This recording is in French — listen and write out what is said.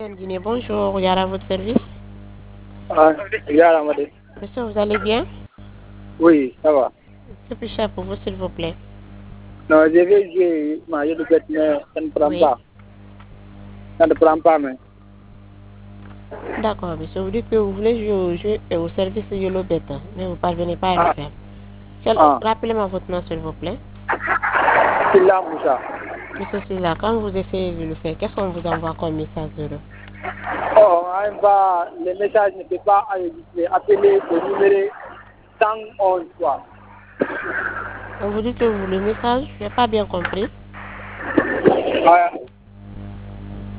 Guinée, bonjour, Yara à votre service. Ah, Yara m'a dit. Monsieur, vous allez bien? Oui, ça va. Que puis-je faire pour vous, s'il vous plaît? Non, je vais jouer ma jeu de bête, mais ça ne prend Oui. pas. Ça ne prend pas, mais. D'accord, monsieur. Vous dites que vous voulez jouer au jeu et au service de Yellow Beta, mais vous ne parvenez pas à le Ah, faire. ah. Rappelez-moi votre nom, s'il vous plaît. C'est là, Moussa. Monsieur Silla, quand vous essayez de le faire, qu'est-ce qu'on vous envoie comme message de l'eau? Oh, le message ne peut pas enregistrer. Appelez le numéro 111, quoi. Vous dites que vous le message, je n'ai pas bien compris. Ah,